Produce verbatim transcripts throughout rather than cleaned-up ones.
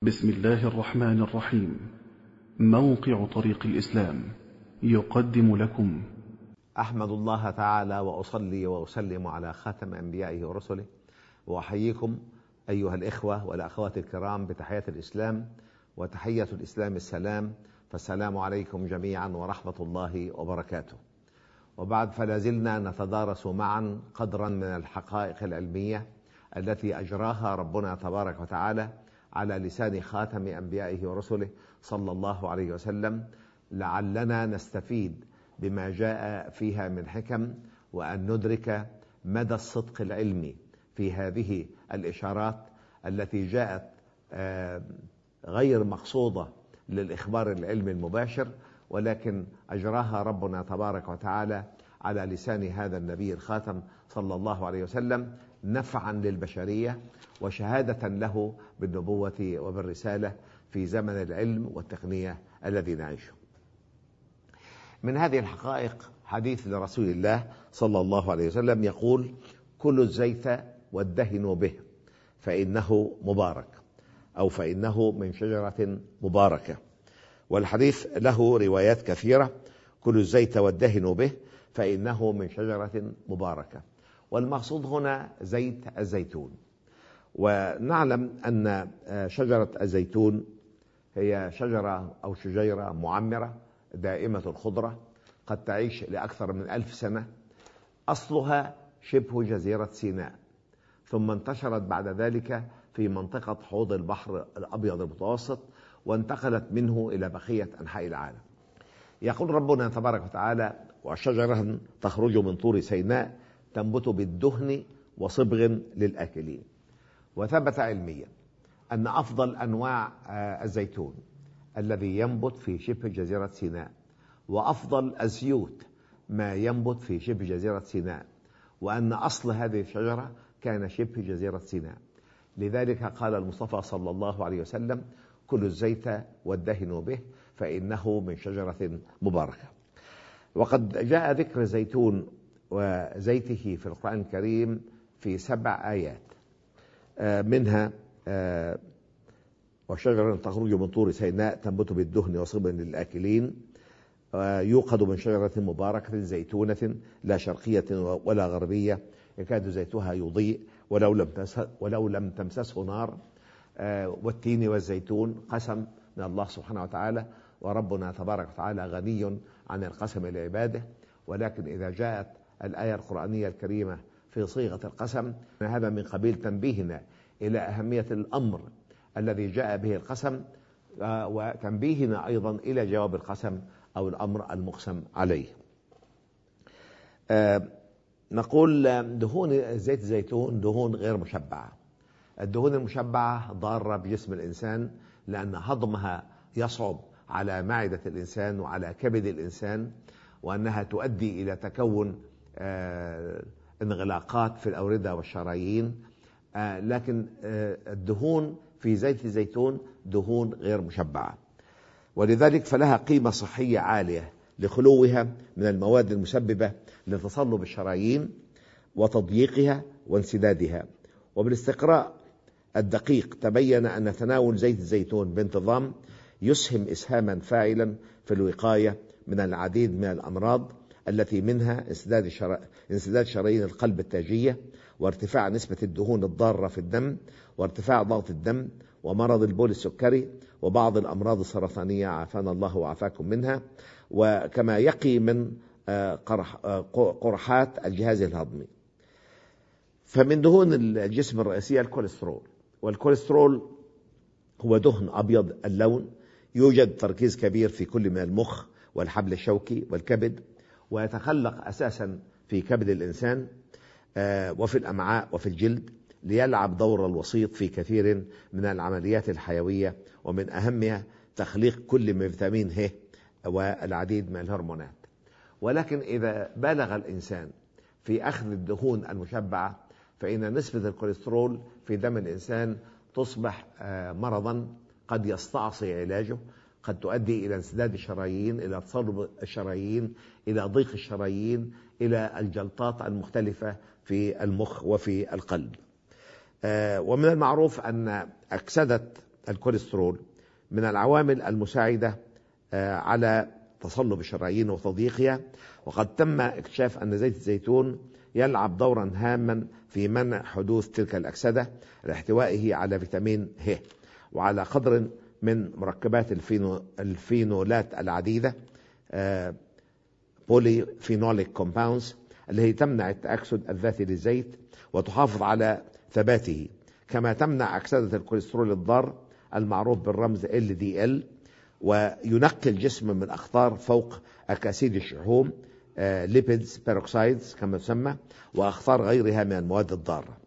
بسم الله الرحمن الرحيم. موقع طريق الإسلام يقدم لكم. أحمد الله تعالى وأصلي وأسلم على خاتم أنبيائه ورسله، وأحييكم أيها الإخوة والأخوات الكرام بتحية الإسلام، وتحية الإسلام السلام، فالسلام عليكم جميعا ورحمة الله وبركاته. وبعد، فلازلنا نتدارس معا قدرا من الحقائق العلمية التي أجراها ربنا تبارك وتعالى على لسان خاتم أنبيائه ورسله صلى الله عليه وسلم، لعلنا نستفيد بما جاء فيها من حكم، وأن ندرك مدى الصدق العلمي في هذه الإشارات التي جاءت غير مقصودة للإخبار العلمي المباشر، ولكن أجراها ربنا تبارك وتعالى على لسان هذا النبي الخاتم صلى الله عليه وسلم نفعا للبشرية وشهادة له بالنبوة وبالرسالة في زمن العلم والتقنية الذي نعيشه. من هذه الحقائق حديث لرسول الله صلى الله عليه وسلم يقول: كلوا الزيت وادهنوا به فإنه مبارك، أو فإنه من شجرة مباركة. والحديث له روايات كثيرة: كلوا الزيت وادهنوا به فإنه من شجرة مباركة. والمقصود هنا زيت الزيتون. ونعلم أن شجرة الزيتون هي شجرة أو شجيرة معمرة دائمة الخضرة، قد تعيش لأكثر من ألف سنة. أصلها شبه جزيرة سيناء، ثم انتشرت بعد ذلك في منطقة حوض البحر الأبيض المتوسط، وانتقلت منه إلى بقية أنحاء العالم. يقول ربنا تبارك وتعالى: وشجرة تخرج من طور سيناء تنبت بالدهن وصبغ للآكلين. وثبت علميا أن أفضل أنواع الزيتون الذي ينبت في شبه جزيرة سيناء، وأفضل الزيوت ما ينبت في شبه جزيرة سيناء، وأن أصل هذه الشجرة كان شبه جزيرة سيناء. لذلك قال المصطفى صلى الله عليه وسلم: كلوا الزيت وادهنوا به فإنه من شجرة مباركة. وقد جاء ذكر الزيتون وزيته في القرآن الكريم في سبع آيات، منها وشجرة تخرج من طور سيناء تنبت بالدهن وصبغ للآكلين، يوقد من شجرة مباركة زيتونة لا شرقية ولا غربية يكاد زيتها يضيء ولو لم ولو لم تمسسه نار، والتين والزيتون قسم من الله سبحانه وتعالى، وربنا تبارك وتعالى غني عن القسم لعباده. ولكن إذا جاءت الآية القرآنية الكريمة في صيغة القسم، هذا من قبيل تنبيهنا إلى أهمية الأمر الذي جاء به القسم، وتنبيهنا أيضا إلى جواب القسم أو الأمر المقسم عليه. نقول دهون زيت الزيتون دهون غير مشبعة. الدهون المشبعة ضارة بجسم الإنسان، لأن هضمها يصعب على معدة الإنسان وعلى كبد الإنسان، وأنها تؤدي إلى تكون انغلاقات في الأوردة والشرايين. لكن الدهون في زيت الزيتون دهون غير مشبعة، ولذلك فلها قيمة صحية عالية لخلوها من المواد المسببة لتصلب الشرايين وتضييقها وانسدادها. وبالاستقراء الدقيق تبين أن تناول زيت الزيتون بانتظام يسهم إسهاما فاعلا في الوقاية من العديد من الأمراض، التي منها انسداد شرا... انسداد شرايين القلب التاجية، وارتفاع نسبة الدهون الضارة في الدم، وارتفاع ضغط الدم، ومرض البول السكري، وبعض الأمراض السرطانية عافانا الله وعافاكم منها، وكما يقي من قرح... قرحات الجهاز الهضمي. فمن دهون الجسم الرئيسية الكوليسترول، والكوليسترول هو دهن أبيض اللون، يوجد تركيز كبير في كل من المخ والحبل الشوكي والكبد، ويتخلق أساسا في كبد الإنسان وفي الأمعاء وفي الجلد، ليلعب دور الوسيط في كثير من العمليات الحيوية، ومن أهمها تخليق كل من فيتامين ه والعديد من الهرمونات. ولكن إذا بالغ الإنسان في أخذ الدهون المشبعة، فإن نسبة الكوليسترول في دم الإنسان تصبح مرضا قد يستعصي علاجه، قد تؤدي إلى انسداد الشرايين، إلى تصلب الشرايين، إلى ضيق الشرايين، إلى الجلطات المختلفة في المخ وفي القلب. ومن المعروف أن أكسدة الكوليسترول من العوامل المساعدة على تصلب الشرايين وتضييقها، وقد تم اكتشاف أن زيت الزيتون يلعب دورا هاما في منع حدوث تلك الأكسدة لاحتوائه على فيتامين ه وعلى قدر من مركبات الفينو الفينولات العديدة بولي فينوليك كومباوندز التي تمنع التأكسد الذاتي للزيت وتحافظ على ثباته، كما تمنع أكسدة الكوليسترول الضار المعروف بالرمز إل دي إل، وينقي الجسم من أخطار فوق أكاسيد الشحوم ليبيدز بيروكسايدز كما تسمى، وأخطار غيرها من المواد الضارة.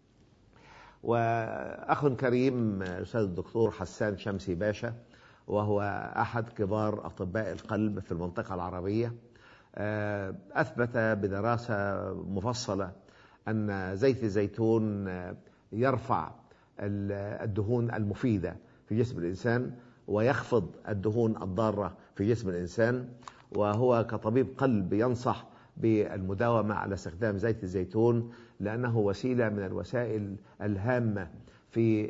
وأخ كريم الأستاذ الدكتور حسان شمسي باشا، وهو أحد كبار أطباء القلب في المنطقة العربية، أثبت بدراسة مفصلة أن زيت الزيتون يرفع الدهون المفيدة في جسم الإنسان ويخفض الدهون الضارة في جسم الإنسان، وهو كطبيب قلب ينصح بالمداومة على استخدام زيت الزيتون لأنه وسيلة من الوسائل الهامة في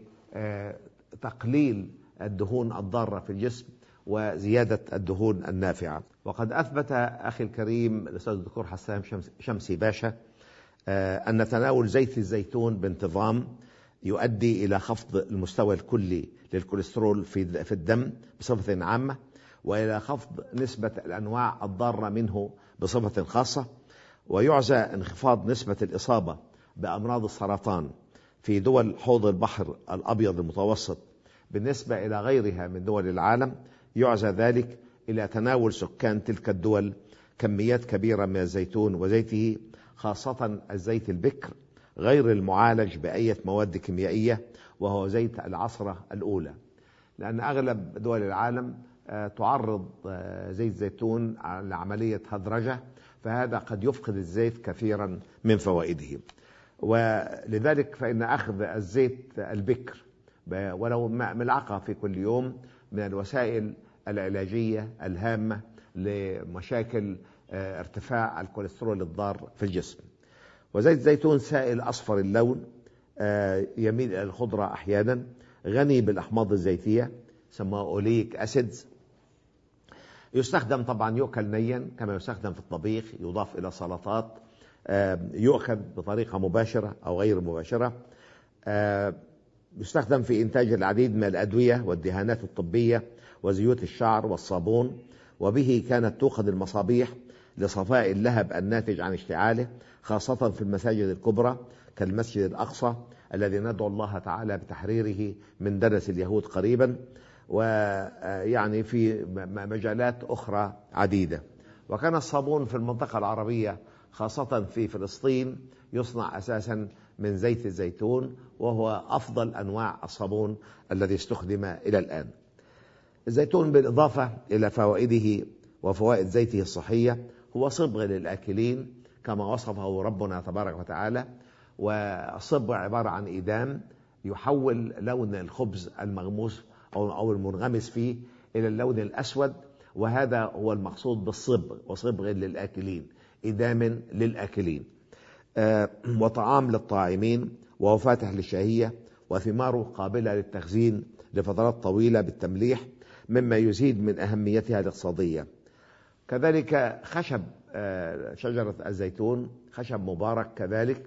تقليل الدهون الضارة في الجسم وزيادة الدهون النافعة. وقد أثبت أخي الكريم الأستاذ الدكتور حسان شمسي باشا أن تناول زيت الزيتون بانتظام يؤدي إلى خفض المستوى الكلي للكوليسترول في الدم بصفة عامة، وإلى خفض نسبة الأنواع الضارة منه بصفة خاصة، ويعزى انخفاض نسبة الإصابة بأمراض السرطان في دول حوض البحر الأبيض المتوسط بالنسبة إلى غيرها من دول العالم. يعزى ذلك إلى تناول سكان تلك الدول كميات كبيرة من الزيتون وزيته، خاصة الزيت البكر غير المعالج بأي مواد كيميائية، وهو زيت العصرة الأولى، لأن أغلب دول العالم تعرض زيت زيتون لعملية هدرجة، فهذا قد يفقد الزيت كثيرا من فوائده. ولذلك فإن أخذ الزيت البكر ولو ملعقة في كل يوم من الوسائل العلاجية الهامة لمشاكل ارتفاع الكوليسترول الضار في الجسم. وزيت زيتون سائل أصفر اللون، يميل إلى الخضرة أحيانا، غني بالأحماض الزيتية سموها أوليك أسيدز، يستخدم طبعا يؤكل نيا كما يستخدم في الطبيخ، يضاف إلى سلطات، يؤخذ بطريقة مباشرة أو غير مباشرة، يستخدم في إنتاج العديد من الأدوية والدهانات الطبية وزيوت الشعر والصابون، وبه كانت توقد المصابيح لصفاء اللهب الناتج عن اشتعاله، خاصة في المساجد الكبرى كالمسجد الأقصى الذي ندعو الله تعالى بتحريره من دنس اليهود قريبا، ويعني في مجالات أخرى عديدة. وكان الصابون في المنطقة العربية خاصة في فلسطين يصنع أساسا من زيت الزيتون، وهو أفضل أنواع الصابون الذي استخدم إلى الآن. الزيتون بالإضافة إلى فوائده وفوائد زيته الصحية هو صبغ للآكلين كما وصفه ربنا تبارك وتعالى، والصبغ عبارة عن إيدام يحول لون الخبز المغموس أو المنغمس فيه إلى اللون الأسود، وهذا هو المقصود بالصبغ، وصبغ للآكلين، إدام للآكلين، آه وطعام للطاعمين، وهو فاتح للشهية، وثماره قابلة للتخزين لفترات طويلة بالتمليح، مما يزيد من أهميتها الاقتصادية. كذلك خشب آه شجرة الزيتون خشب مبارك، كذلك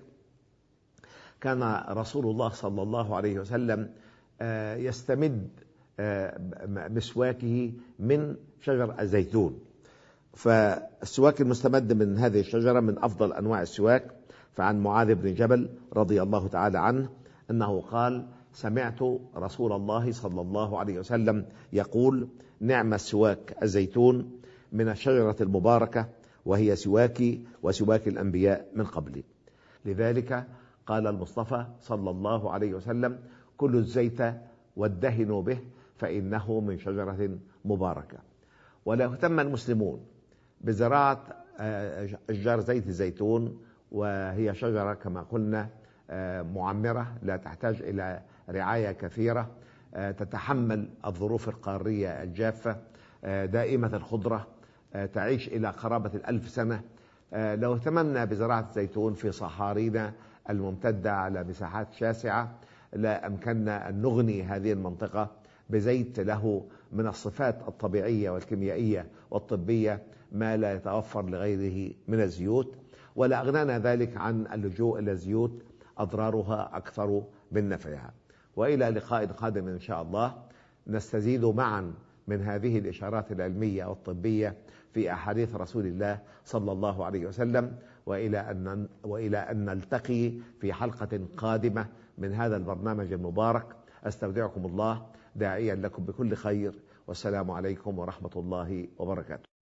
كان رسول الله صلى الله عليه وسلم آه يستمد آه مسواكه من شجر الزيتون، فالسواك المستمد من هذه الشجرة من أفضل أنواع السواك. فعن معاذ بن جبل رضي الله تعالى عنه أنه قال: سمعت رسول الله صلى الله عليه وسلم يقول: نعم السواك الزيتون من الشجرة المباركة، وهي سواكي وسواك الأنبياء من قبلي. لذلك قال المصطفى صلى الله عليه وسلم: كلوا الزيت وادهنوا به فإنه من شجرة مباركة. ولا يهتم المسلمون بزراعة أشجار زيت الزيتون، وهي شجرة كما قلنا معمرة لا تحتاج إلى رعاية كثيرة، تتحمل الظروف القارية الجافة، دائمة الخضرة، تعيش إلى قرابة الألف سنة. لو اهتممنا بزراعة الزيتون في صحارينا الممتدة على مساحات شاسعة لا أمكننا أن نغني هذه المنطقة بزيت له من الصفات الطبيعية والكيميائية والطبية ما لا يتوفر لغيره من الزيوت، ولا أغنانا ذلك عن اللجوء إلى الزيوت أضرارها أكثر من نفعها. وإلى لقاء قادم إن شاء الله نستزيد معا من هذه الإشارات العلمية والطبية في أحاديث رسول الله صلى الله عليه وسلم، وإلى أن وإلى أن نلتقي في حلقة قادمة من هذا البرنامج المبارك. أستودعكم الله داعيا لكم بكل خير، والسلام عليكم ورحمة الله وبركاته.